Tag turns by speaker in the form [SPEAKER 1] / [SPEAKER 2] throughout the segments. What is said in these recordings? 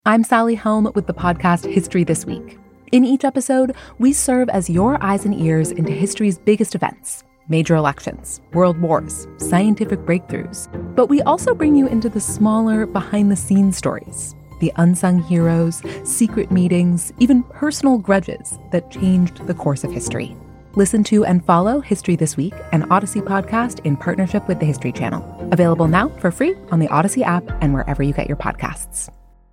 [SPEAKER 1] I'm Sally Helm with the podcast History This Week. In each episode, we serve as your eyes and ears into history's biggest events, major elections, world wars, scientific breakthroughs. But we also bring you into the smaller, behind-the-scenes stories, the unsung heroes, secret meetings, even personal grudges that changed the course of history. Listen to and follow History This Week, an Odyssey podcast in partnership with the History Channel. Available now for free on the Odyssey app and wherever you get your podcasts.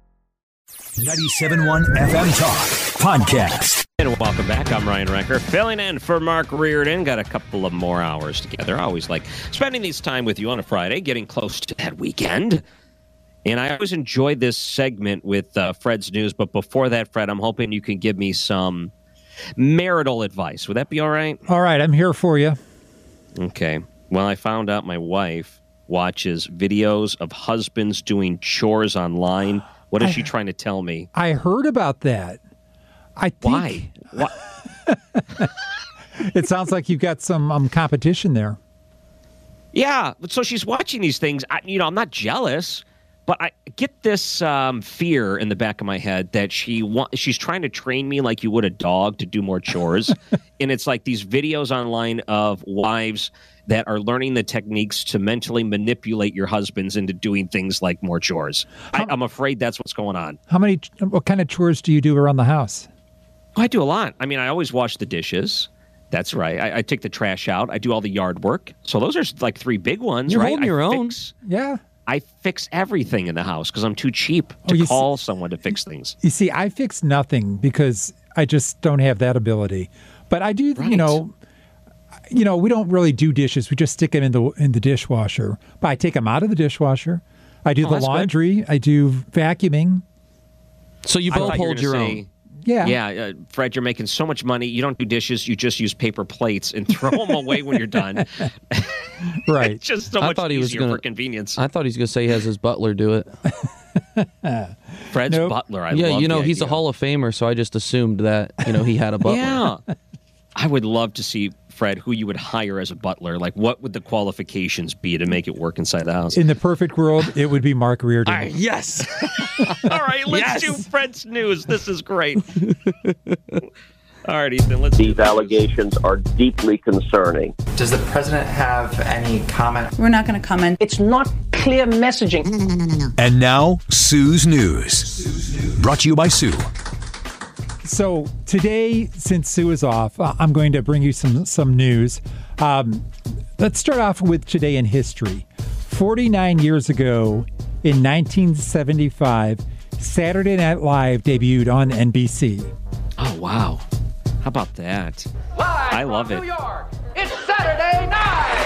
[SPEAKER 2] 97.1 FM Talk Podcast.
[SPEAKER 3] And welcome back. I'm Ryan Recker, filling in for Mark Reardon. Got a couple of more hours together. I always like spending this time with you on a Friday, getting close to that weekend. And I always enjoyed this segment with Fred's News. But before that, Fred, I'm hoping you can give me some marital advice. Would that be all right?
[SPEAKER 4] All right. I'm here for you.
[SPEAKER 3] Okay. Well, I found out my wife watches videos of husbands doing chores online. What is she trying to tell me?
[SPEAKER 4] I heard about that.
[SPEAKER 3] Why?
[SPEAKER 4] It sounds like you've got some competition there.
[SPEAKER 3] Yeah. So she's watching these things. I'm not jealous, but I get this fear in the back of my head that she's trying to train me like you would a dog to do more chores. And it's like these videos online of wives that are learning the techniques to mentally manipulate your husbands into doing things like more chores. I'm afraid that's what's going on.
[SPEAKER 4] What kind of chores do you do around the house?
[SPEAKER 3] I do a lot. I mean, I always wash the dishes. That's right. I take the trash out. I do all the yard work. So those are like three big ones,
[SPEAKER 5] You're
[SPEAKER 3] right?
[SPEAKER 5] holding your own.
[SPEAKER 4] Yeah.
[SPEAKER 3] I fix everything in the house because I'm too cheap to call someone to fix things.
[SPEAKER 4] You see, I fix nothing because I just don't have that ability. But I do,
[SPEAKER 3] Right.
[SPEAKER 4] we don't really do dishes. We just stick them in the dishwasher. But I take them out of the dishwasher. I do the laundry. Good. I do vacuuming.
[SPEAKER 5] So you both hold your own.
[SPEAKER 4] Yeah.
[SPEAKER 3] Yeah, Fred, you're making so much money. You don't do dishes. You just use paper plates and throw them away when you're done.
[SPEAKER 4] Right.
[SPEAKER 3] It's just so much easier for convenience.
[SPEAKER 5] I thought he was going to say he has his butler do it.
[SPEAKER 3] Fred's butler. I love
[SPEAKER 5] he's a Hall of Famer, so I just assumed that, he had a butler.
[SPEAKER 3] Yeah. I would love to see, Fred, who you would hire as a butler. Like, what would the qualifications be to make it work inside the house?
[SPEAKER 4] In the perfect world, it would be Mark Reardon.
[SPEAKER 3] Yes. All right, let's do Fred's News. This is great. All right, Ethan, let's do this.
[SPEAKER 6] These allegations are deeply concerning.
[SPEAKER 7] Does the president have any comment?
[SPEAKER 8] We're not going to comment.
[SPEAKER 9] It's not clear messaging.
[SPEAKER 2] No. And now, Sue's News. Brought to you by Sue.
[SPEAKER 4] So today, since Sue is off, I'm going to bring you some news. Let's start off with today in history. 49 years ago, in 1975, Saturday Night Live debuted on NBC.
[SPEAKER 3] Oh, wow. How about that?
[SPEAKER 10] Live
[SPEAKER 3] I love
[SPEAKER 10] from
[SPEAKER 3] it.
[SPEAKER 10] New York, it's Saturday night!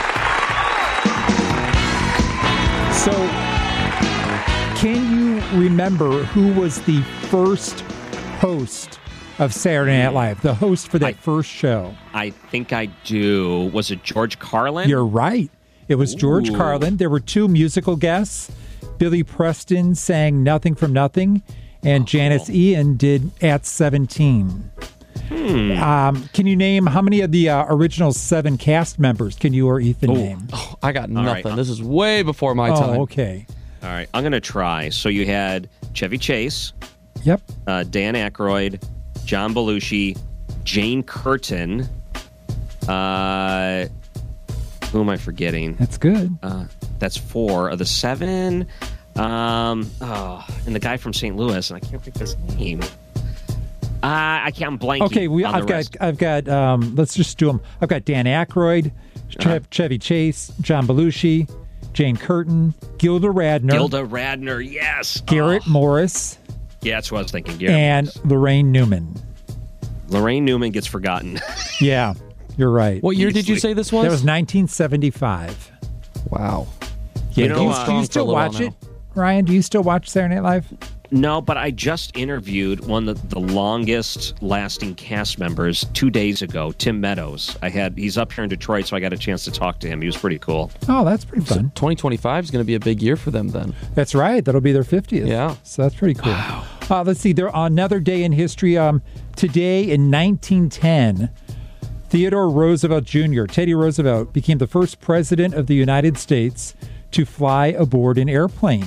[SPEAKER 4] So, can you remember who was the first host of Saturday Night Live, the host for that first show?
[SPEAKER 3] I think I do. Was it George Carlin?
[SPEAKER 4] You're right. It was George Carlin. There were two musical guests. Billy Preston sang Nothing from Nothing, and Janice Ian did At 17. Can you name how many of the original 7 cast members can you or Ethan name?
[SPEAKER 5] Oh, I got nothing.
[SPEAKER 3] Right.
[SPEAKER 5] This is way before my time.
[SPEAKER 4] Oh, okay.
[SPEAKER 3] All right, I'm going to try. So you had Chevy Chase.
[SPEAKER 4] Yep.
[SPEAKER 3] Dan Aykroyd, John Belushi, Jane Curtin. Who am I forgetting?
[SPEAKER 4] That's good.
[SPEAKER 3] That's 4 of the 7. And the guy from St. Louis, and I can't think of his name. I'm blanking.
[SPEAKER 4] Okay, I've got. Let's just do them. I've got Dan Aykroyd, Chevy Chase, John Belushi, Jane Curtin, Gilda Radner.
[SPEAKER 3] Yes.
[SPEAKER 4] Garrett Morris.
[SPEAKER 3] Yeah, that's what I was thinking. Garrett
[SPEAKER 4] and
[SPEAKER 3] Morris.
[SPEAKER 4] Lorraine Newman.
[SPEAKER 3] Lorraine Newman gets forgotten.
[SPEAKER 4] Yeah, you're right.
[SPEAKER 5] What year did you say this was?
[SPEAKER 4] That was 1975.
[SPEAKER 5] Wow.
[SPEAKER 4] Yeah, do you still watch it, Ryan? Do you still watch Saturday Night Live?
[SPEAKER 3] No, but I just interviewed one of the longest-lasting cast members 2 days ago, Tim Meadows. He's up here in Detroit, so I got a chance to talk to him. He was pretty cool.
[SPEAKER 4] Oh, that's pretty fun.
[SPEAKER 5] So 2025 is going to be a big year for them then.
[SPEAKER 4] That's right. That'll be their 50th.
[SPEAKER 5] Yeah.
[SPEAKER 4] So that's pretty cool. Wow. Let's see. There another day in history. Today in 1910, Theodore Roosevelt Jr., Teddy Roosevelt, became the first president of the United States to fly aboard an airplane.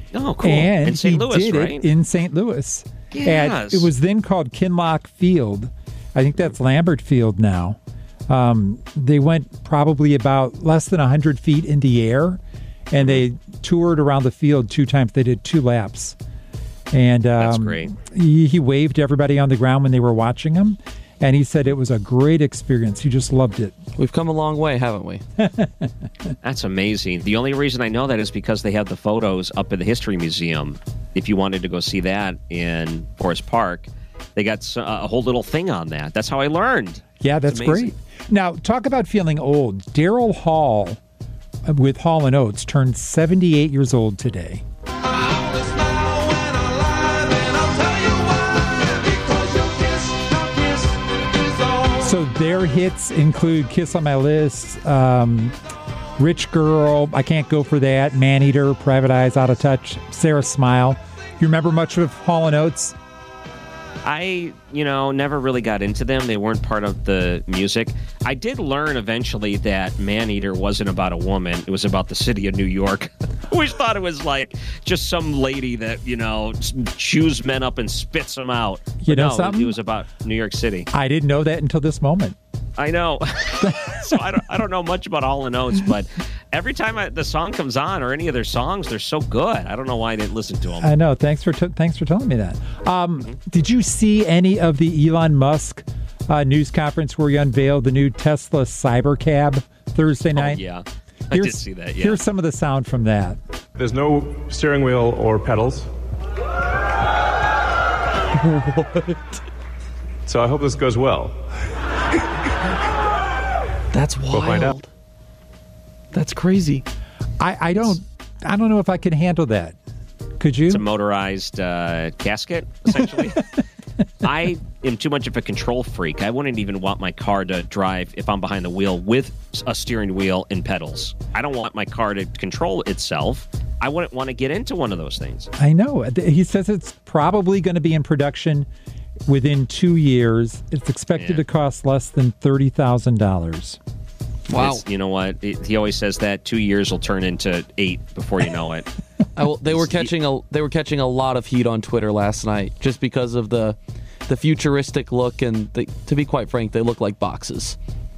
[SPEAKER 3] Oh, cool.
[SPEAKER 4] And
[SPEAKER 3] in St. Louis,
[SPEAKER 4] he did
[SPEAKER 3] right?
[SPEAKER 4] it in St. Louis.
[SPEAKER 3] Oh, cool.
[SPEAKER 4] And
[SPEAKER 3] in St. Louis,
[SPEAKER 4] he did
[SPEAKER 3] right?
[SPEAKER 4] it in St. Louis.
[SPEAKER 3] Yes.
[SPEAKER 4] It was then called Kinloch Field. I think that's Lambert Field now. They went probably about less than 100 feet in the air, and they toured around the field 2 times. They did 2 laps. And
[SPEAKER 3] That's great.
[SPEAKER 4] He waved to everybody on the ground when they were watching him, and he said it was a great experience. He just loved it.
[SPEAKER 5] We've come a long way, haven't we?
[SPEAKER 3] That's amazing. The only reason I know that is because they have the photos up in the History Museum. If you wanted to go see that in Forest Park, they got a whole little thing on that. That's how I learned.
[SPEAKER 4] Yeah, that's great. Now, talk about feeling old. Daryl Hall with Hall & Oates turned 78 years old today. So their hits include Kiss on My List, Rich Girl, I Can't Go For That, Maneater, Private Eyes, Out of Touch, Sarah Smile. You remember much of Hall & Oates?
[SPEAKER 3] I, never really got into them. They weren't part of the music. I did learn eventually that Maneater wasn't about a woman. It was about the city of New York. I always thought it was like just some lady that, chews men up and spits them out.
[SPEAKER 4] You know
[SPEAKER 3] no,
[SPEAKER 4] something?
[SPEAKER 3] It was about New York City.
[SPEAKER 4] I didn't know that until this moment.
[SPEAKER 3] I know. So I don't know much about Hall & Oates, but every time the song comes on or any of their songs, they're so good. I don't know why I didn't listen to them.
[SPEAKER 4] I know. Thanks for telling me that. Did you see any of the Elon Musk news conference where he unveiled the new Tesla Cybercab Thursday night?
[SPEAKER 3] Oh, yeah. I did see that, yeah.
[SPEAKER 4] Here's some of the sound from that.
[SPEAKER 8] There's no steering wheel or pedals.
[SPEAKER 5] What?
[SPEAKER 8] So I hope this goes well.
[SPEAKER 5] That's wild.
[SPEAKER 8] We'll find out.
[SPEAKER 5] That's crazy.
[SPEAKER 4] I don't know if I can handle that. Could you?
[SPEAKER 3] It's a motorized casket, essentially. I am too much of a control freak. I wouldn't even want my car to drive if I'm behind the wheel with a steering wheel and pedals. I don't want my car to control itself. I wouldn't want to get into one of those things.
[SPEAKER 4] I know. He says it's probably going to be in production within 2 years. It's expected to cost less than $30,000.
[SPEAKER 5] Wow.
[SPEAKER 3] You know what? He always says that 2 years will turn into 8 before you know it.
[SPEAKER 5] They were catching a lot of heat on Twitter last night just because of the futuristic look, and to be quite frank, they look like boxes.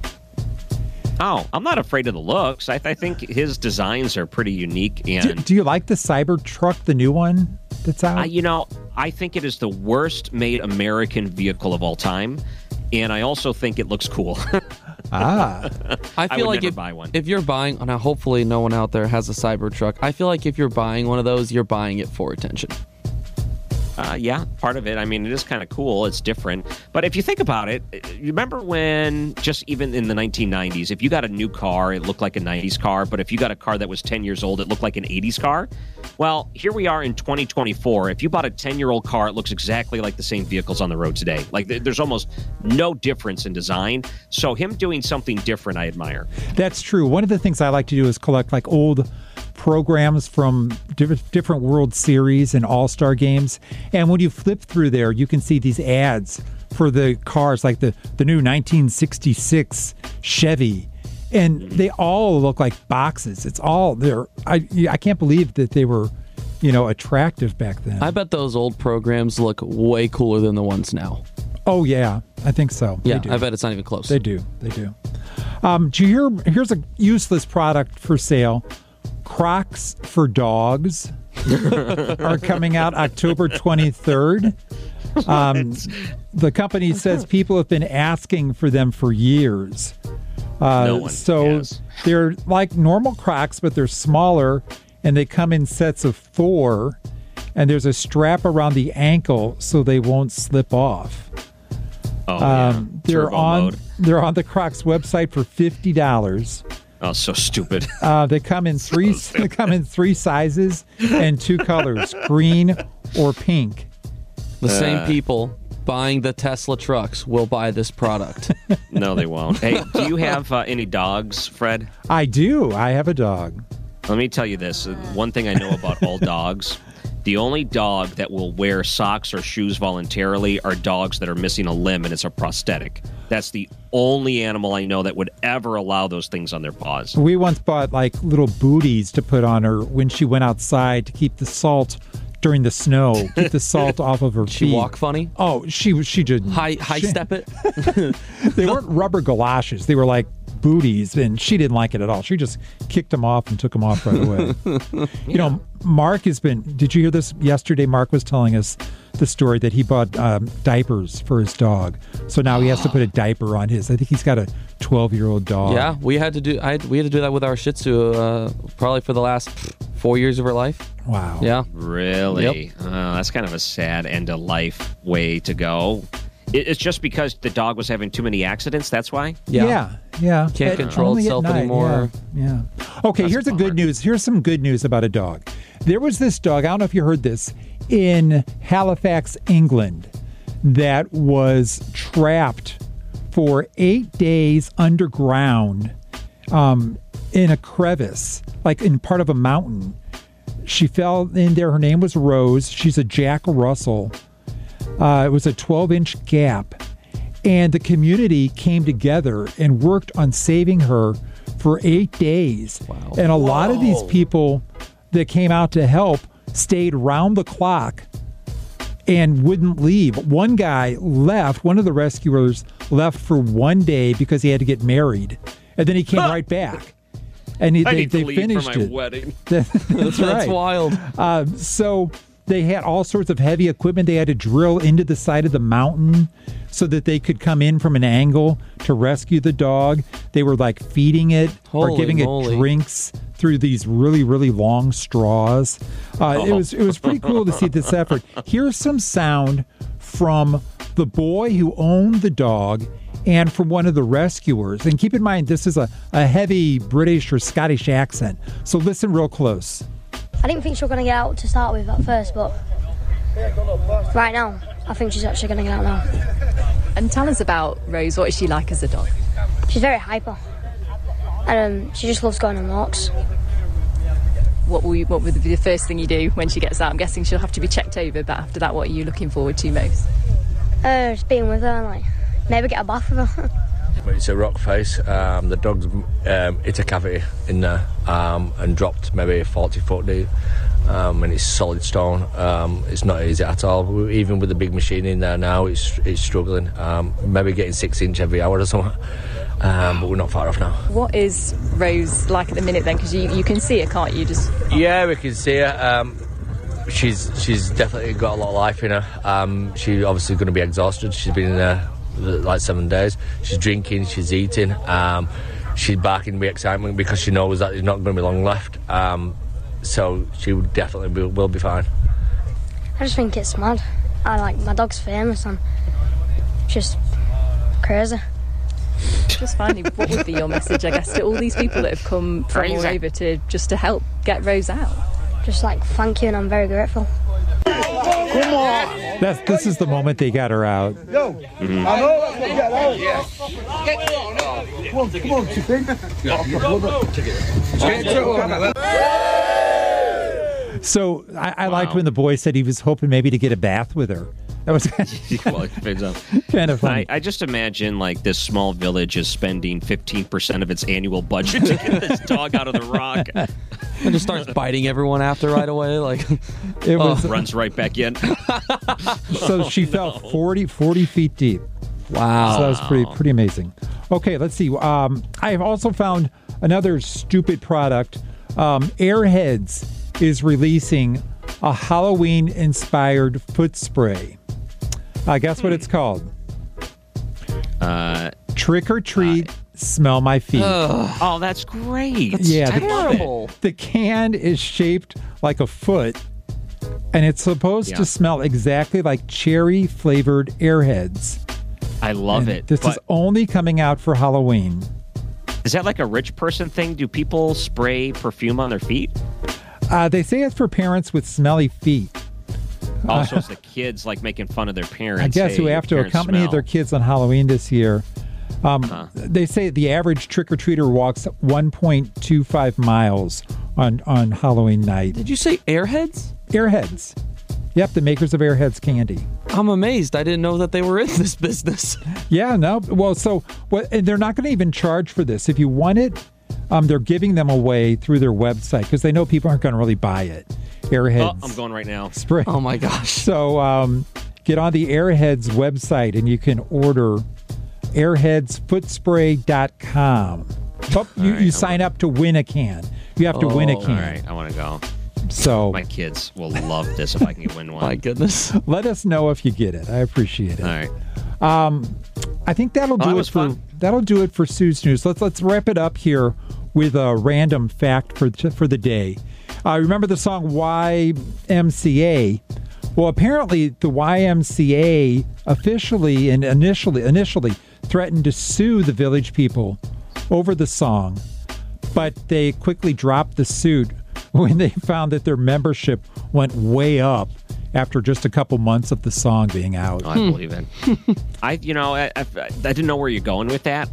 [SPEAKER 3] Oh, I'm not afraid of the looks. I think his designs are pretty unique. And
[SPEAKER 4] do you like the Cybertruck, the new one that's out?
[SPEAKER 3] I think it is the worst made American vehicle of all time, and I also think it looks cool.
[SPEAKER 4] I
[SPEAKER 5] feel like
[SPEAKER 3] never buy one.
[SPEAKER 5] If you're buying, now hopefully no one out there has a Cybertruck. I feel like if you're buying one of those, you're buying it for attention.
[SPEAKER 3] Yeah, part of it. I mean, it is kind of cool. It's different. But if you think about it, you remember when, just even in the 1990s, if you got a new car, it looked like a 90s car. But if you got a car that was 10 years old, it looked like an 80s car. Well, here we are in 2024. If you bought a 10-year-old car, it looks exactly like the same vehicles on the road today. Like, there's almost no difference in design. So him doing something different, I admire.
[SPEAKER 4] That's true. One of the things I like to do is collect like old programs from different World Series and All-Star games. And when you flip through there, you can see these ads for the cars, like the new 1966 Chevy. And they all look like boxes. It's all there. I can't believe that they were, attractive back then.
[SPEAKER 5] I bet those old programs look way cooler than the ones now.
[SPEAKER 4] Oh, yeah. I think so.
[SPEAKER 5] Yeah, I bet it's not even close.
[SPEAKER 4] They do. Do you hear? Here's a useless product for sale. Crocs for dogs are coming out October 23rd. The company says people have been asking for them for years.
[SPEAKER 3] No one has.
[SPEAKER 4] They're like normal Crocs, but they're smaller, and they come in sets of 4, and there's a strap around the ankle so they won't slip off. They're on the Crocs website for $50.
[SPEAKER 3] Oh, so stupid.
[SPEAKER 4] They come in three sizes and 2 colors, green or pink.
[SPEAKER 5] The same people buying the Tesla trucks will buy this product.
[SPEAKER 3] No, they won't. Hey, do you have any dogs, Fred?
[SPEAKER 4] I do. I have a dog.
[SPEAKER 3] Let me tell you this. One thing I know about all dogs The only dog that will wear socks or shoes voluntarily are dogs that are missing a limb and it's a prosthetic. That's the only animal I know that would ever allow those things on their paws.
[SPEAKER 4] We once bought like little booties to put on her when she went outside to keep the salt during the snow, keep the salt off of her feet.
[SPEAKER 5] She walk funny?
[SPEAKER 4] Oh, she did
[SPEAKER 5] high step it.
[SPEAKER 4] They weren't rubber galoshes. They were like booties, and she didn't like it at all. She just kicked them off and took them off right away. You know, Mark has been. Did you hear this yesterday? Mark was telling us the story that he bought diapers for his dog, so now he has to put a diaper on his. I think he's got a 12-year-old dog.
[SPEAKER 5] Yeah, we had to do that with our Shih Tzu probably for the last 4 years of her life.
[SPEAKER 4] Wow.
[SPEAKER 5] Yeah.
[SPEAKER 3] Really?
[SPEAKER 5] Yep.
[SPEAKER 3] That's kind of a sad end of life way to go. It's just because the dog was having too many accidents. That's why.
[SPEAKER 4] Yeah.
[SPEAKER 5] Can't control itself anymore.
[SPEAKER 4] Yeah. Okay. Here's the good news. Here's some good news about a dog. There was this dog. I don't know if you heard this in Halifax, England, that was trapped for 8 days underground in a crevice, like in part of a mountain. She fell in there. Her name was Rose. She's a Jack Russell. It was a 12-inch gap. And the community came together and worked on saving her for 8 days.
[SPEAKER 5] Wow.
[SPEAKER 4] And a lot of these people that came out to help stayed round the clock and wouldn't leave. One guy left, one of the rescuers left for 1 day because he had to get married. And then he came right back. And they finished
[SPEAKER 3] for my
[SPEAKER 4] it.
[SPEAKER 3] wedding.
[SPEAKER 4] That's right.
[SPEAKER 5] That's wild.
[SPEAKER 4] So they had all sorts of heavy equipment. They had to drill into the side of the mountain so that they could come in from an angle to rescue the dog. They were like feeding it or giving it drinks through these really, really long straws. It was pretty cool to see this effort. Here's some sound from the boy who owned the dog and from one of the rescuers. And keep in mind, this is a heavy British or Scottish accent. So listen real close.
[SPEAKER 11] I didn't think she was going to get out to start with at first, but right now, I think she's actually going to get out now.
[SPEAKER 12] And tell us about Rose. What is she like as a dog?
[SPEAKER 11] She's very hyper. And she just loves going on walks.
[SPEAKER 12] What would be the first thing you do when she gets out? I'm guessing she'll have to be checked over, but after that, what are you looking forward to most?
[SPEAKER 11] Just being with her and like maybe get a bath with her.
[SPEAKER 13] It's a rock face. The dog's hit a cavity in there and dropped maybe 40 foot deep. And it's solid stone. It's not easy at all. Even with the big machine in there now, it's struggling. Maybe getting 6 inch every hour or something. But we're not far off now.
[SPEAKER 12] What is Rose like at the minute then? Because you can see her, can't you?
[SPEAKER 13] Yeah, we can see her. She's definitely got a lot of life in her. She's obviously going to be exhausted. She's been in there like 7 days. She's drinking, she's eating. She's barking with excitement because she knows that there's not going to be long left. So she would definitely will be fine.
[SPEAKER 11] I just think it's mad. My dog's famous and just crazy.
[SPEAKER 12] Just finally, what would be your message, I guess, to all these people that have come from all over to help get Rose out?
[SPEAKER 11] Just thank you, and I'm very grateful.
[SPEAKER 4] Come on. This is the moment they got her out.
[SPEAKER 14] Yo, I know. Get out. Yeah. Come on,
[SPEAKER 4] So I liked when the boy said he was hoping maybe to get a bath with her. That was kind of funny.
[SPEAKER 3] I just imagine this small village is spending 15% of its annual budget to get this dog out of the rock.
[SPEAKER 5] And just starts biting everyone after right away.
[SPEAKER 3] Runs right back in.
[SPEAKER 4] So she fell 40 feet deep.
[SPEAKER 5] Wow.
[SPEAKER 4] So that was pretty amazing. Okay, let's see. I've also found another stupid product. Airheads is releasing a Halloween-inspired foot spray. Guess what it's called? Trick or treat, smell my feet.
[SPEAKER 3] Oh, that's great.
[SPEAKER 4] Yeah,
[SPEAKER 5] terrible.
[SPEAKER 4] The can is shaped like a foot, and it's supposed to smell exactly like cherry-flavored Airheads.
[SPEAKER 3] I love it.
[SPEAKER 4] This is only coming out for Halloween.
[SPEAKER 3] Is that like a rich person thing? Do people spray perfume on their feet?
[SPEAKER 4] They say it's for parents with smelly feet.
[SPEAKER 3] Also, it's the kids making fun of their parents.
[SPEAKER 4] I guess who have to accompany their kids on Halloween this year. They say the average trick-or-treater walks 1.25 miles on Halloween night.
[SPEAKER 5] Did you say Airheads?
[SPEAKER 4] Airheads. Yep, the makers of Airheads candy.
[SPEAKER 5] I'm amazed. I didn't know that they were in this business.
[SPEAKER 4] Yeah, no. Well, and they're not going to even charge for this. If you want it, they're giving them away through their website because they know people aren't going to really buy it. Airheads.
[SPEAKER 3] Oh, I'm going right now.
[SPEAKER 4] Spray.
[SPEAKER 5] Oh, my gosh.
[SPEAKER 4] So get on the Airheads website and you can order airheadsfootspray.com. Oh, you sign up to win a can. You have to win a can.
[SPEAKER 3] All right, I want to go.
[SPEAKER 4] So
[SPEAKER 3] my kids will love this if I can win one.
[SPEAKER 5] My goodness.
[SPEAKER 4] Let us know if you get it. I appreciate it.
[SPEAKER 3] All right.
[SPEAKER 4] I think that'll do it for Sue's News. Let's wrap it up here with a random fact for the day. Remember the song YMCA? Well, apparently the YMCA officially and initially threatened to sue the Village People over the song, but they quickly dropped the suit when they found that their membership went way up after just a couple months of the song being out.
[SPEAKER 3] I believe it. I didn't know where you're going with that.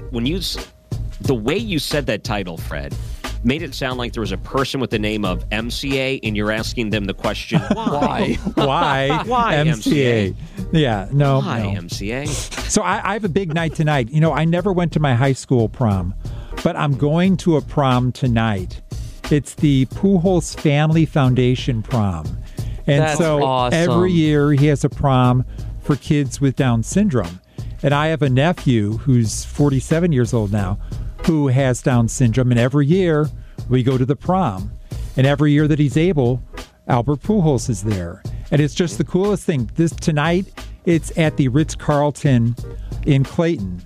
[SPEAKER 3] The way you said that title, Fred, made it sound like there was a person with the name of MCA, and you're asking them the question, why?
[SPEAKER 4] Why?
[SPEAKER 3] Why MCA?
[SPEAKER 4] Yeah, no.
[SPEAKER 3] Why
[SPEAKER 4] no.
[SPEAKER 3] MCA?
[SPEAKER 4] So I have a big night tonight. I never went to my high school prom, but I'm going to a prom tonight. It's the Pujols Family Foundation prom. And
[SPEAKER 5] That's
[SPEAKER 4] so
[SPEAKER 5] awesome.
[SPEAKER 4] Every year he has a prom for kids with Down syndrome. And I have a nephew who's 47 years old now who has Down syndrome. And every year we go to the prom. And every year that he's able, Albert Pujols is there. And it's just the coolest thing. Tonight, it's at the Ritz-Carlton in Clayton.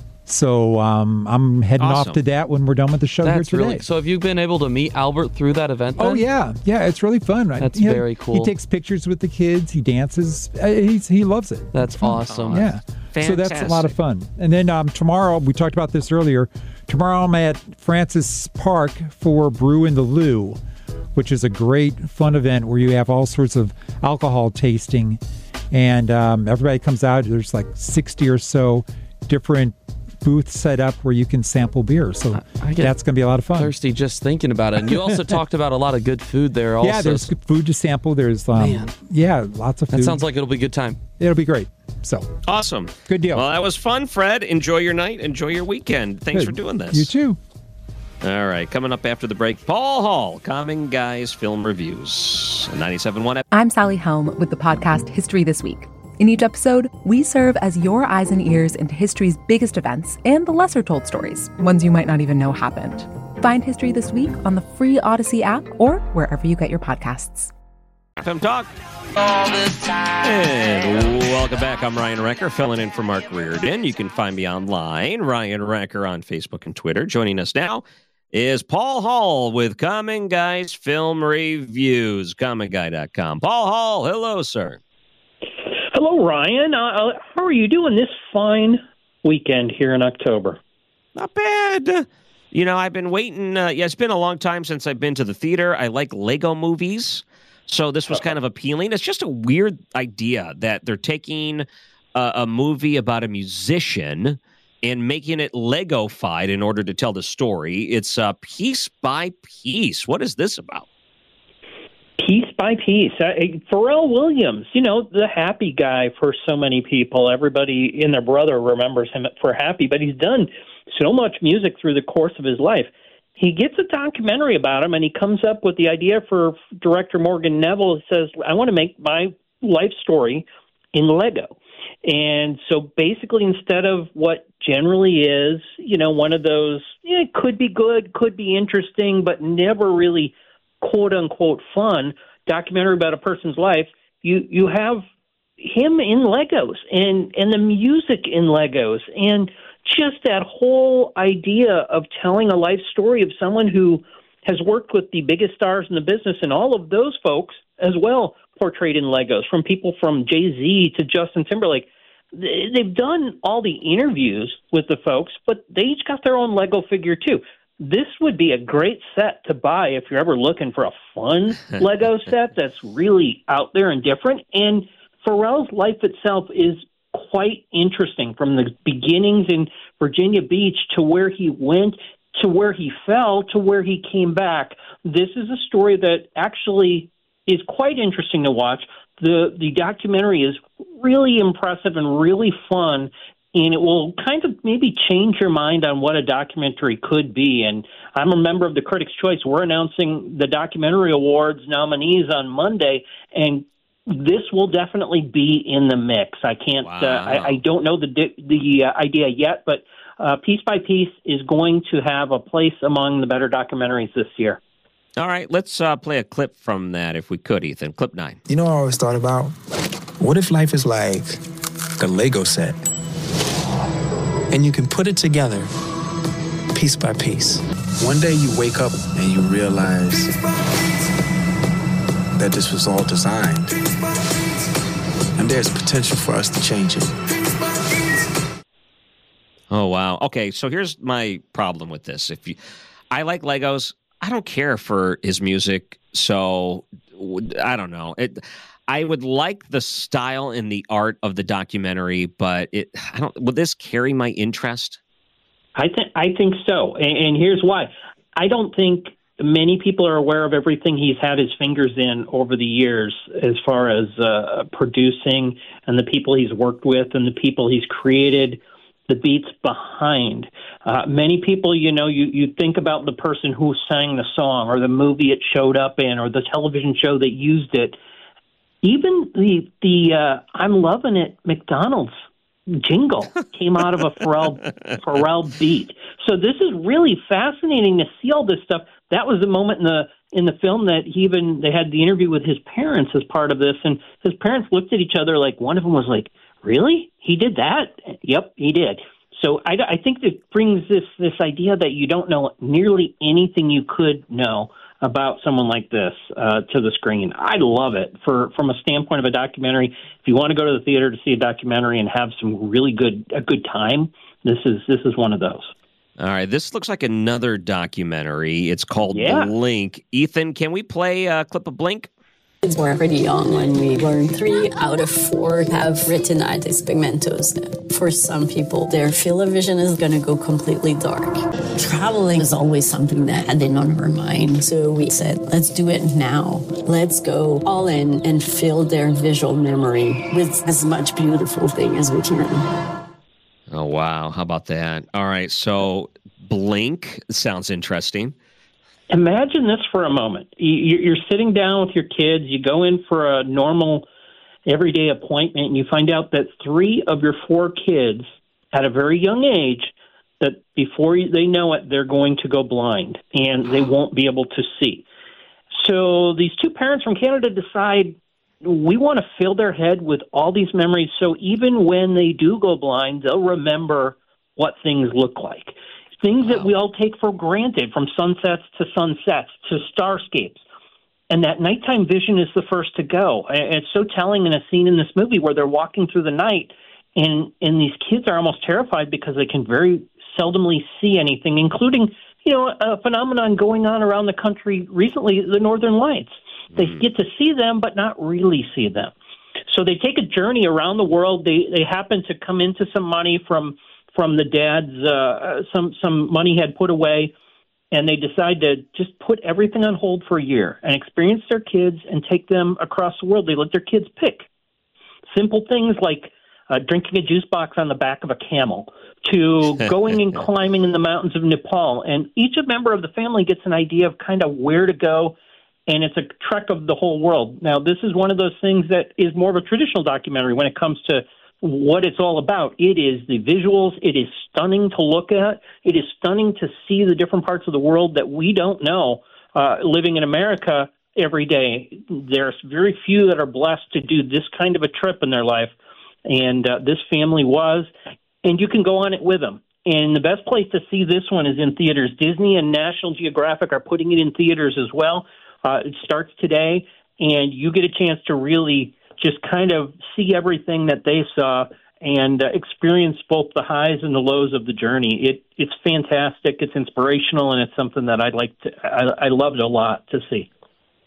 [SPEAKER 4] So I'm heading off to that when we're done with the show here today.
[SPEAKER 5] So have you been able to meet Albert through that event then?
[SPEAKER 4] Oh, yeah. Yeah, it's really fun. Right?
[SPEAKER 5] That's very cool.
[SPEAKER 4] He takes pictures with the kids. He dances. He loves it.
[SPEAKER 5] That's awesome.
[SPEAKER 4] Yeah.
[SPEAKER 3] Fantastic.
[SPEAKER 4] So that's a lot of fun. And then tomorrow, we talked about this earlier, tomorrow I'm at Francis Park for Brew in the Lou, which is a great fun event where you have all sorts of alcohol tasting. And everybody comes out. There's like 60 or so different booth set up where you can sample beer. So that's going to be a lot of fun.
[SPEAKER 5] Thirsty just thinking about it. And you also talked about a lot of good food there also.
[SPEAKER 4] Yeah, there's food to sample. There's lots of food.
[SPEAKER 5] That sounds like it'll be a good time.
[SPEAKER 4] It'll be great. So
[SPEAKER 3] awesome.
[SPEAKER 4] Good deal.
[SPEAKER 3] Well, that was fun, Fred. Enjoy your night. Enjoy your weekend. Thanks for doing this.
[SPEAKER 4] You too.
[SPEAKER 3] All right, coming up after the break, Paul Hall, Common Guys Film Reviews. 97.1.
[SPEAKER 1] I'm Sally Helm with the podcast History This Week. In each episode, we serve as your eyes and ears into history's biggest events and the lesser-told stories, ones you might not even know happened. Find History This Week on the free Odyssey app or wherever you get your podcasts.
[SPEAKER 3] FM Talk. All the time. And welcome back. I'm Ryan Recker, filling in for Mark Reardon. You can find me online, Ryan Recker on Facebook and Twitter. Joining us now is Paul Hall with Common Guys Film Reviews, commonguy.com. Paul Hall, hello, sir.
[SPEAKER 15] Hello, Ryan. How are you doing this fine weekend here in October?
[SPEAKER 3] Not bad. I've been waiting. It's been a long time since I've been to the theater. I like Lego movies, so this was kind of appealing. It's just a weird idea that they're taking a movie about a musician and making it Lego-fied in order to tell the story. It's piece by piece. What is this about?
[SPEAKER 15] Piece by piece. Pharrell Williams, the happy guy for so many people. Everybody and their brother remembers him for Happy, but he's done so much music through the course of his life. He gets a documentary about him, and he comes up with the idea for director Morgan Neville. He says, I want to make my life story in Lego. And so basically, instead of what generally is, one of those, it could be good, could be interesting, but never really quote-unquote fun documentary about a person's life, you have him in Legos and the music in Legos and just that whole idea of telling a life story of someone who has worked with the biggest stars in the business, and all of those folks as well portrayed in Legos, from people from Jay-Z to Justin Timberlake. They've done all the interviews with the folks, but they each got their own Lego figure too. This would be a great set to buy if you're ever looking for a fun Lego set that's really out there and different. And Pharrell's life itself is quite interesting, from the beginnings in Virginia Beach to where he went, to where he fell, to where he came back. This is a story that actually is quite interesting to watch. The documentary is really impressive and really fun, and it will kind of maybe change your mind on what a documentary could be. And I'm a member of the Critics' Choice. We're announcing the Documentary Awards nominees on Monday, and this will definitely be in the mix. I can't. I don't know the idea yet, but Piece by Piece is going to have a place among the better documentaries this year.
[SPEAKER 3] All right, let's play a clip from that if we could, Ethan. Clip 9.
[SPEAKER 16] You know what I always thought about? What if life is like a Lego set? And you can put it together piece by piece. One day you wake up and you realize that this was all designed. And there's potential for us to change it.
[SPEAKER 3] Oh, wow. Okay, so here's my problem with this. I like Legos. I don't care for his music, so I don't know. I would like the style and the art of the documentary, but will this carry my interest?
[SPEAKER 15] I think so, and here's why. I don't think many people are aware of everything he's had his fingers in over the years as far as producing and the people he's worked with and the people he's created the beats behind. Many people, you think about the person who sang the song or the movie it showed up in or the television show that used it. Even the I'm Loving It McDonald's jingle came out of a Pharrell beat. So this is really fascinating to see all this stuff. That was the moment in the film that they had the interview with his parents as part of this, and his parents looked at each other like one of them was like, "Really? He did that?" Yep, he did. So I think that brings this idea that you don't know nearly anything you could know about someone like this to the screen. I love it from a standpoint of a documentary. If you want to go to the theater to see a documentary and have some really a good time, this is one of those.
[SPEAKER 3] All right, this looks like another documentary. It's called Blink. Ethan, can we play a clip of Blink?
[SPEAKER 17] We're pretty young when we learn 3 out of 4 have retinitis pigmentosa. For some people, their field of vision is going to go completely dark. Traveling is always something that had been on our mind. So we said, let's do it now. Let's go all in and fill their visual memory with as much beautiful thing as we can.
[SPEAKER 3] Oh, wow. How about that? All right, so Blink sounds interesting.
[SPEAKER 15] Imagine this for a moment. You're sitting down with your kids. You go in for a normal, everyday appointment, and you find out that 3 of your 4 kids at a very young age, that before they know it, they're going to go blind, and they won't be able to see. So these 2 parents from Canada decide, we want to fill their head with all these memories, so even when they do go blind, they'll remember what things look like. Things that we all take for granted, from sunsets to starscapes. And that nighttime vision is the first to go. And it's so telling in a scene in this movie where they're walking through the night, and these kids are almost terrified because they can very seldomly see anything, including, a phenomenon going on around the country recently, the Northern Lights. They get to see them, but not really see them. So they take a journey around the world. They happen to come into some money from the dad's, some money he had put away, and they decide to just put everything on hold for a year and experience their kids and take them across the world. They let their kids pick simple things like drinking a juice box on the back of a camel to going and climbing in the mountains of Nepal. And each member of the family gets an idea of kind of where to go, and it's a trek of the whole world. Now, this is one of those things that is more of a traditional documentary when it comes to what it's all about. It is the visuals. It is stunning to look at. It is stunning to see the different parts of the world that we don't know living in America every day. There's very few that are blessed to do this kind of a trip in their life, and this family was, and you can go on it with them. And the best place to see this one is in theaters. Disney and National Geographic are putting it in theaters as well. It starts today, and you get a chance to really just kind of see everything that they saw and experience both the highs and the lows of the journey. It's fantastic, it's inspirational, and it's something that I loved a lot to see.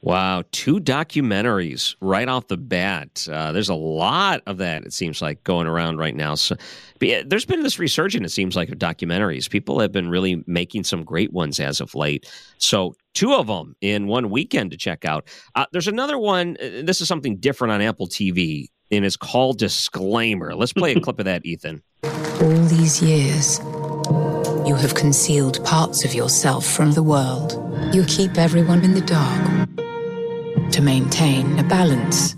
[SPEAKER 3] Wow, 2 documentaries right off the bat. There's a lot of that, it seems like, going around right now. So there's been this resurgence, it seems like, of documentaries. People have been really making some great ones as of late. So 2 of them in one weekend to check out. There's another one. This is something different on Apple TV, and it's called Disclaimer. Let's play a clip of that, Ethan.
[SPEAKER 18] All these years, you have concealed parts of yourself from the world. You keep everyone in the dark to maintain a balance.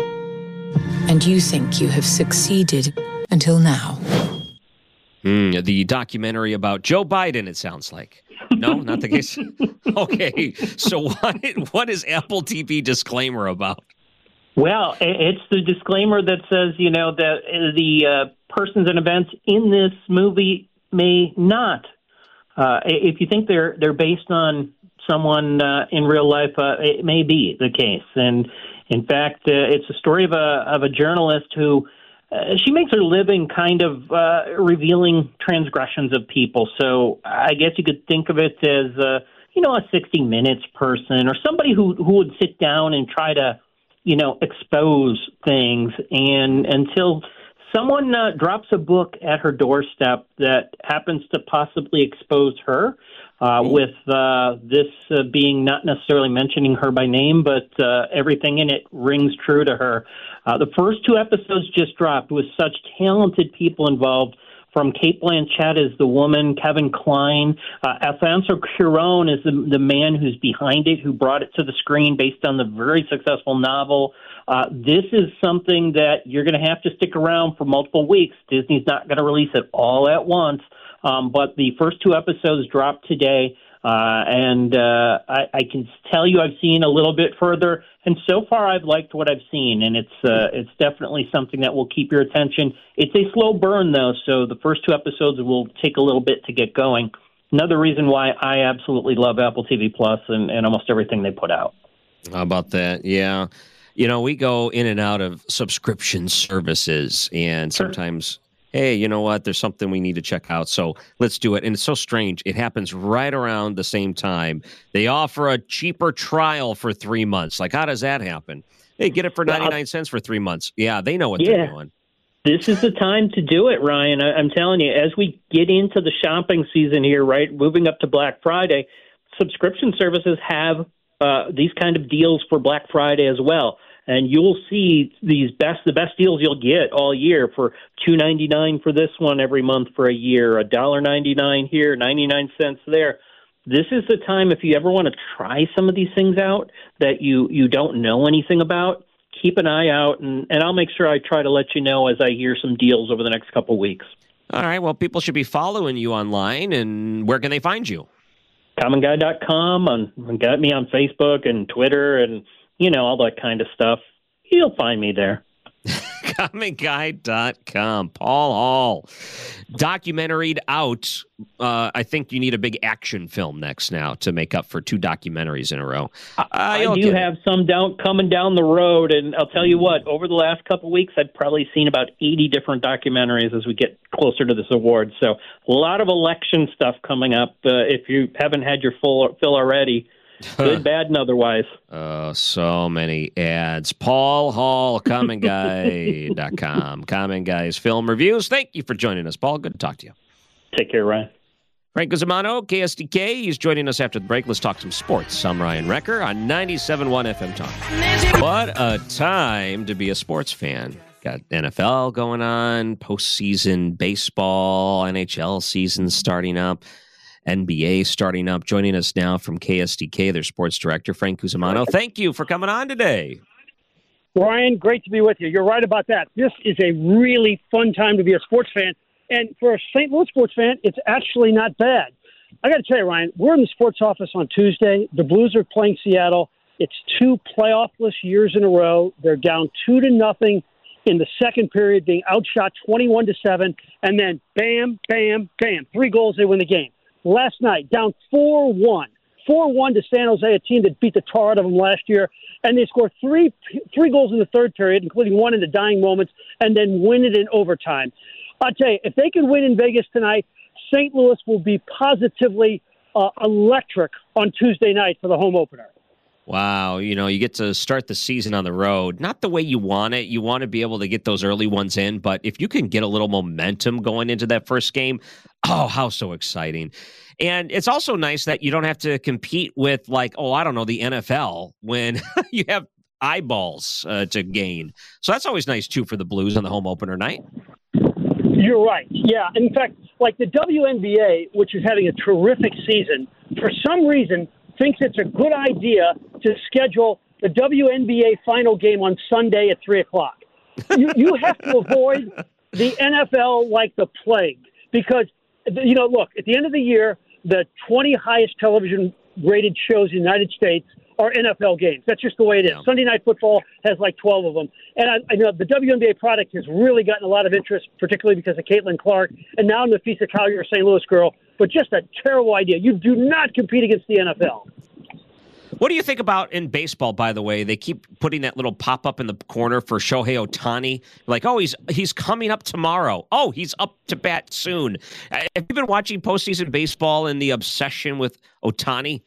[SPEAKER 18] And you think you have succeeded until now.
[SPEAKER 3] The documentary about Joe Biden, it sounds like. No, not the case? Okay, so what is Apple TV Disclaimer about?
[SPEAKER 15] Well, it's the disclaimer that says, that the persons and events in this movie may not. If you think they're based on someone in real life, it may be the case. And in fact, it's a story of a journalist who she makes her living kind of revealing transgressions of people. So I guess you could think of it as a 60 Minutes person or somebody who would sit down and try to expose things, and until someone drops a book at her doorstep that happens to possibly expose her, with this being not necessarily mentioning her by name, but everything in it rings true to her. The first 2 episodes just dropped with such talented people involved, from Cate Blanchett as the woman, Kevin Kline, Alfonso Cuarón is the man who's behind it, who brought it to the screen based on the very successful novel. This is something that you're going to have to stick around for multiple weeks. Disney's not going to release it all at once, but the first 2 episodes dropped today, and I can tell you I've seen a little bit further, and so far I've liked what I've seen, and it's definitely something that will keep your attention. It's a slow burn, though, so the first 2 episodes will take a little bit to get going. Another reason why I absolutely love Apple TV Plus and almost everything they put out.
[SPEAKER 3] How about that? Yeah. We go in and out of subscription services, and sometimes, hey, you know what? There's something we need to check out, so let's do it. And it's so strange. It happens right around the same time. They offer a cheaper trial for 3 months. Like, how does that happen? Hey, get it for 99 cents for 3 months. Yeah, they know what they're doing.
[SPEAKER 15] This is the time to do it, Ryan. I'm telling you, as we get into the shopping season here, right, moving up to Black Friday, subscription services have these kind of deals for Black Friday as well. And you'll see the best deals you'll get all year for $2.99 for this one every month for a year, $1.99 here, 99 cents there. This is the time, if you ever want to try some of these things out that you don't know anything about, keep an eye out, and I'll make sure I try to let you know as I hear some deals over the next couple of weeks.
[SPEAKER 3] All right. Well, people should be following you online, and where can they find you?
[SPEAKER 15] CommonGuy.com. Got me on Facebook and Twitter and all that kind of stuff. You'll find me there.
[SPEAKER 3] CommonGuy.com. Paul Hall. Documentaried out. I think you need a big action film next now to make up for 2 documentaries in a row.
[SPEAKER 15] I do have some coming down the road, and I'll tell you what, over the last couple of weeks, I've probably seen about 80 different documentaries as we get closer to this award. So a lot of election stuff coming up. If you haven't had your fill already, good, bad, and otherwise.
[SPEAKER 3] Oh, so many ads. Paul Hall, CommonGuy.com. Common Guys Film Reviews. Thank you for joining us, Paul. Good to talk to you.
[SPEAKER 15] Take care, Ryan.
[SPEAKER 3] Frank Cusimano, KSDK. He's joining us after the break. Let's talk some sports. I'm Ryan Recker on 97.1 FM Talk. What a time to be a sports fan. Got NFL going on, postseason baseball, NHL season starting up. NBA starting up. Joining us now from KSDK, their sports director, Frank Cusimano. Thank you for coming on today.
[SPEAKER 19] Ryan, great to be with you. You're right about that. This is a really fun time to be a sports fan. And for a St. Louis sports fan, it's actually not bad. I got to tell you, Ryan, we're in the sports office on Tuesday. The Blues are playing Seattle. It's 2 playoff-less years in a row. They're down 2-0 in the second period, being outshot 21-7. And then bam, bam, bam. 3 goals, they win the game. Last night, down 4-1 to San Jose, a team that beat the tar out of them last year, and they scored three goals in the third period, including 1 in the dying moments, and then win it in overtime. I'll tell you, if they can win in Vegas tonight, St. Louis will be positively electric on Tuesday night for the home opener.
[SPEAKER 3] Wow, you get to start the season on the road. Not the way you want it. You want to be able to get those early ones in, but if you can get a little momentum going into that first game, oh, how so exciting. And it's also nice that you don't have to compete with, the NFL when you have eyeballs to gain. So that's always nice, too, for the Blues on the home opener night.
[SPEAKER 19] You're right. Yeah. In fact, the WNBA, which is having a terrific season, for some reason thinks it's a good idea to schedule the WNBA final game on Sunday at 3 o'clock. You have to avoid the NFL like the plague because, look, at the end of the year, the 20 highest television-rated shows in the United States are NFL games. That's just the way it is. Yeah. Sunday Night Football has 12 of them. And I know the WNBA product has really gotten a lot of interest, particularly because of Caitlin Clark and now Nafisa Collier, St. Louis girl. But just a terrible idea. You do not compete against the NFL.
[SPEAKER 3] What do you think about in baseball, by the way? They keep putting that little pop-up in the corner for Shohei Ohtani. He's coming up tomorrow. Oh, he's up to bat soon. Have you been watching postseason baseball and the obsession with Ohtani?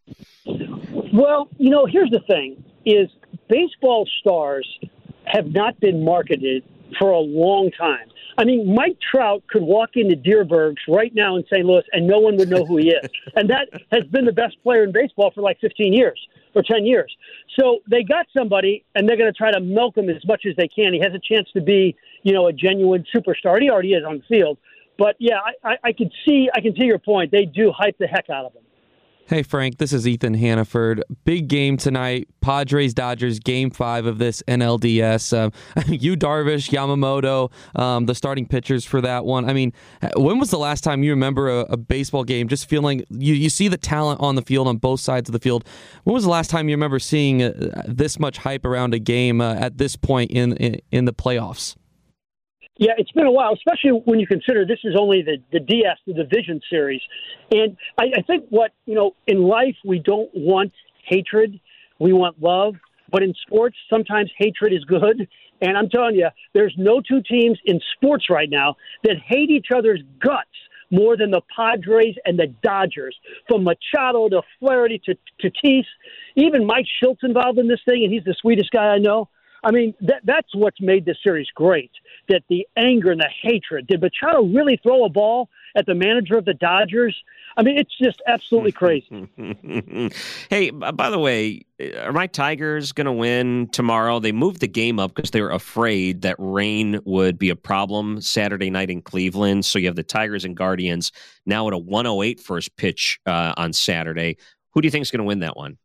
[SPEAKER 19] Well, here's the thing, is baseball stars have not been marketed for a long time. I mean, Mike Trout could walk into Deerbergs right now in St. Louis and no one would know who he is. And that has been the best player in baseball for 15 years or 10 years. So they got somebody and they're going to try to milk him as much as they can. He has a chance to be, a genuine superstar. And he already is on the field. But, yeah, I can see your point. They do hype the heck out of him.
[SPEAKER 5] Hey, Frank, this is Ethan Hannaford. Big game tonight. Padres-Dodgers, Game 5 of this NLDS. Yu Darvish, Yamamoto, the starting pitchers for that one. I mean, when was the last time you remember a baseball game just feeling you see the talent on the field on both sides of the field? When was the last time you remember seeing this much hype around a game at this point in the playoffs?
[SPEAKER 19] Yeah, it's been a while, especially when you consider this is only the DS, the division series. And I think in life, we don't want hatred. We want love. But in sports, sometimes hatred is good. And I'm telling you, there's no two teams in sports right now that hate each other's guts more than the Padres and the Dodgers. From Machado to Flaherty to Tatis, even Mike Schultz involved in this thing, and he's the sweetest guy I know. I mean, that's what's made this series great, that the anger and the hatred. Did Machado really throw a ball at the manager of the Dodgers? I mean, it's just absolutely crazy.
[SPEAKER 3] Hey, by the way, are my Tigers going to win tomorrow? They moved the game up because they were afraid that rain would be a problem Saturday night in Cleveland. So you have the Tigers and Guardians now at a 1:08 first pitch on Saturday. Who do you think is going to win that one?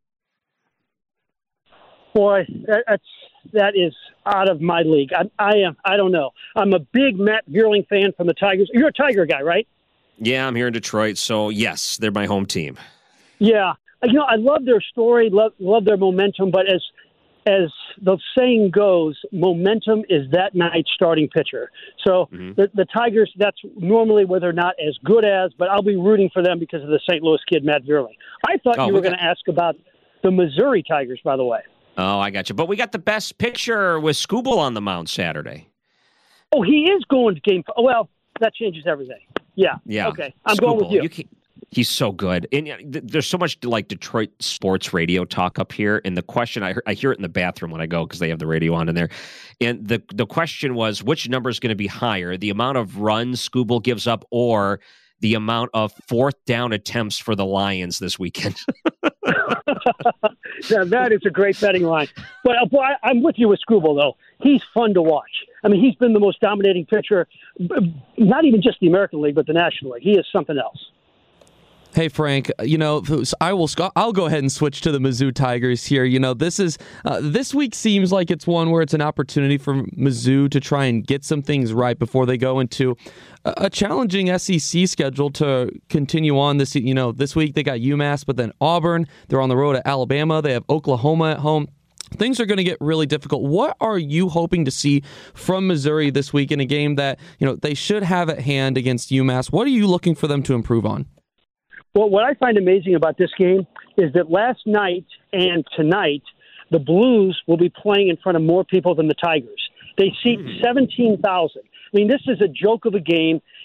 [SPEAKER 19] Boy, that is out of my league. I don't know. I'm a big Matt Vierling fan from the Tigers. You're a Tiger guy, right?
[SPEAKER 3] Yeah, I'm here in Detroit, so yes, they're my home team.
[SPEAKER 19] Yeah, I love their story, love their momentum, but as the saying goes, momentum is that night's starting pitcher. So the Tigers, that's normally where they're not as good as, but I'll be rooting for them because of the St. Louis kid, Matt Vierling. I thought you were going to ask about the Missouri Tigers, by the way.
[SPEAKER 3] Oh, I got you. But we got the best pitcher with Skubal on the mound Saturday.
[SPEAKER 19] Oh, he is going to game. Well, that changes everything. Yeah. Okay. I'm
[SPEAKER 3] Skubal,
[SPEAKER 19] going with you.
[SPEAKER 3] He's so good. And there's so much Detroit sports radio talk up here. And the question, I hear it in the bathroom when I go because they have the radio on in there. And the question was, which number is going to be higher? The amount of runs Skubal gives up or the amount of fourth down attempts for the Lions this weekend?
[SPEAKER 19] Now, that is a great betting line. But I'm with you with Skubal, though. He's fun to watch. I mean, he's been the most dominating pitcher, not even just the American League, but the National League. He is something else.
[SPEAKER 5] Hey, Frank, I'll go ahead and switch to the Mizzou Tigers here. This week seems like it's one where it's an opportunity for Mizzou to try and get some things right before they go into a challenging SEC schedule to continue on this. This week they got UMass, but then Auburn. They're on the road at Alabama. They have Oklahoma at home. Things are going to get really difficult. What are you hoping to see from Missouri this week in a game that they should have at hand against UMass? What are you looking for them to improve on?
[SPEAKER 19] Well, what I find amazing about this game is that last night and tonight, the Blues will be playing in front of more people than the Tigers. They seat 17,000. I mean, this is a joke of a game.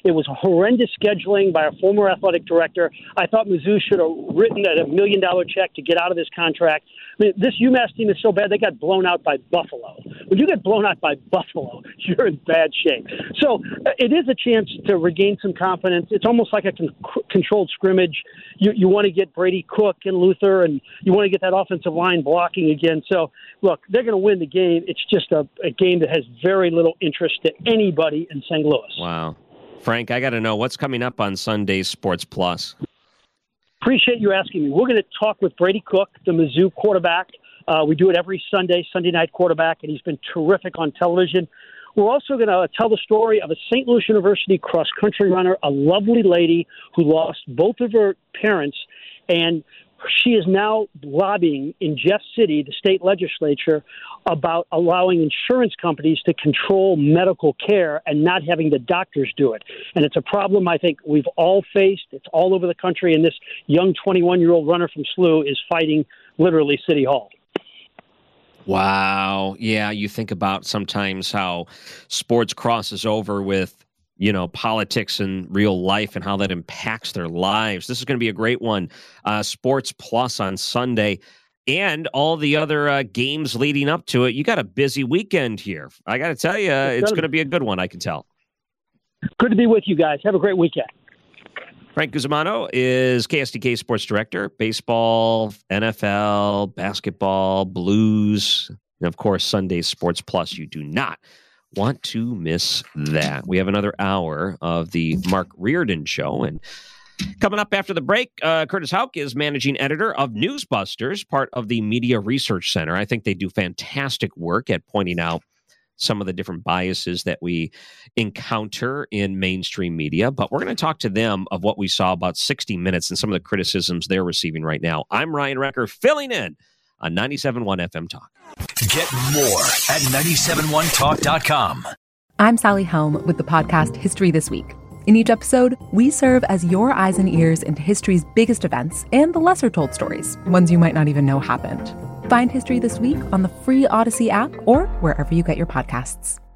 [SPEAKER 19] It was horrendous scheduling by our former athletic director. I thought Mizzou should have written a $1 million check to get out of this contract. I mean, this UMass team is so bad, they got blown out by Buffalo. When you get blown out by Buffalo, you're in bad shape. So it is a chance to regain some confidence. It's almost like a controlled scrimmage. You want to get Brady Cook and Luther, and you want to get that offensive line blocking again. So, look, they're going to win the game. It's just a game that has very little interest to anybody in St. Louis.
[SPEAKER 3] Wow. Frank, I got to know, what's coming up on Sunday Sports Plus?
[SPEAKER 19] Appreciate you asking me. We're going to talk with Brady Cook, the Mizzou quarterback. We do it every Sunday night quarterback, and he's been terrific on television. We're also going to tell the story of a St. Louis University cross-country runner, a lovely lady who lost both of her parents, and she is now lobbying in Jeff City, the state legislature, about allowing insurance companies to control medical care and not having the doctors do it. And it's a problem I think we've all faced. It's all over the country, and this young 21-year-old runner from SLU is fighting literally City Hall.
[SPEAKER 3] Wow. Yeah, you think about sometimes how sports crosses over with, politics and real life and how that impacts their lives. This is going to be a great one. Sports Plus on Sunday and all the other games leading up to it. You got a busy weekend here. I got to tell you, it's going to be a good one, I can tell.
[SPEAKER 19] Good to be with you guys. Have a great weekend.
[SPEAKER 3] Frank Cusimano is KSDK Sports Director, baseball, NFL, basketball, blues, and of course, Sunday Sports Plus. You do not want to miss that. We have another hour of the Mark Reardon Show, and coming up after the break, Curtis Houck is managing editor of Newsbusters, part of the Media Research Center. I think they do fantastic work at pointing out some of the different biases that we encounter in mainstream media, but we're going to talk to them of what we saw about 60 Minutes and some of the criticisms they're receiving right now. I'm Ryan Recker, filling in on 97.1 FM Talk.
[SPEAKER 2] Get more at 971talk.com.
[SPEAKER 1] I'm Sally Helm with the podcast History This Week. In each episode, we serve as your eyes and ears into history's biggest events and the lesser-told stories, ones you might not even know happened. Find History This Week on the free Odyssey app or wherever you get your podcasts.